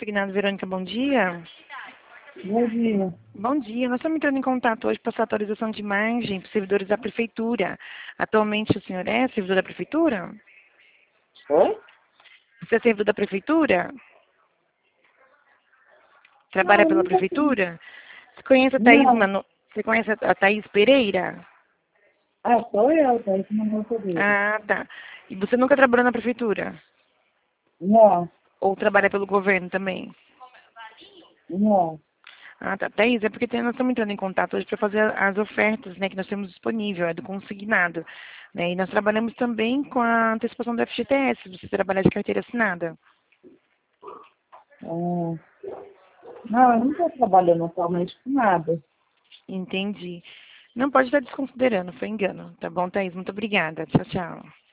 Consignado Verônica, bom dia. Bom dia. Bom dia, nós estamos entrando em contato hoje para essa atualização de imagem para servidores da Prefeitura. Atualmente o senhor é servidor da Prefeitura? Oi? Você é servidor da Prefeitura? Trabalha Não, pela nunca fui. Prefeitura? Você conhece a Thaís Não. Você conhece a Thaís Pereira? Ah, sou eu, tá? Isso não vou saber. Ah, tá. E você nunca trabalhou na Prefeitura? Não, Ou trabalha pelo governo também? não. Ah, tá. Thaís, é porque nós estamos entrando em contato hoje para fazer as ofertas, né, que nós temos disponível, é do consignado. Né, e nós trabalhamos também com a antecipação do FGTS, se você trabalhar de carteira assinada. Ah, não, eu não estou trabalhando atualmente com nada. Entendi. Não pode estar desconsiderando, foi engano. Tá bom, Thaís? Muito obrigada. Tchau, tchau.